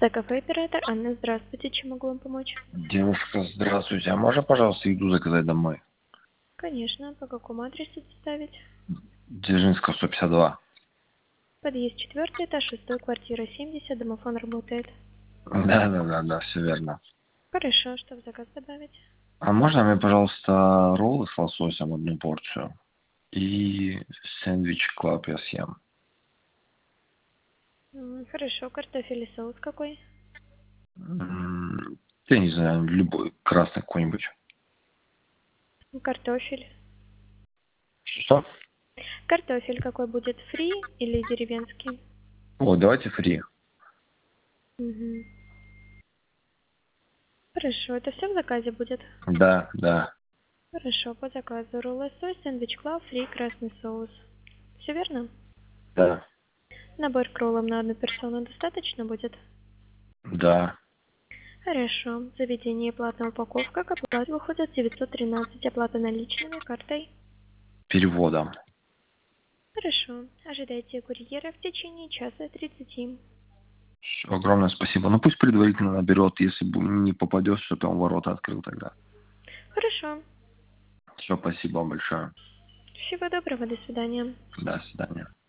Кафе оператор Анна, здравствуйте, чем могу вам помочь? Девушка, здравствуйте. А можно, пожалуйста, еду заказать домой? Конечно, по какому адресу доставить? Дзержинского, 152. Подъезд 4, этаж 6, квартира 70, домофон работает. Да, все верно. Хорошо, что в заказ добавить? А можно мне, пожалуйста, роллы с лососем одну порцию? И сэндвич клаб я съем. Хорошо, картофель и соус какой? Я не знаю, любой, красный какой-нибудь. Картофель. Что? Картофель какой будет, фри или деревенский? О, давайте фри. Мгм. Хорошо, это все в заказе будет? Да. Хорошо, по заказу ролл лосось, сэндвич клаб, фри, красный соус. Все верно? Да. Набор к роллам на одну персону достаточно будет? Да. Хорошо. Заведение платная упаковка. К оплате выходит 913. Оплата наличными, картой. Переводом. Хорошо. Ожидайте курьера в течение часа 30. Всё, огромное спасибо. Ну пусть предварительно наберет, если не попадет, что-то он ворота открыл тогда. Хорошо. Все, спасибо вам большое. Всего доброго. До свидания. До свидания.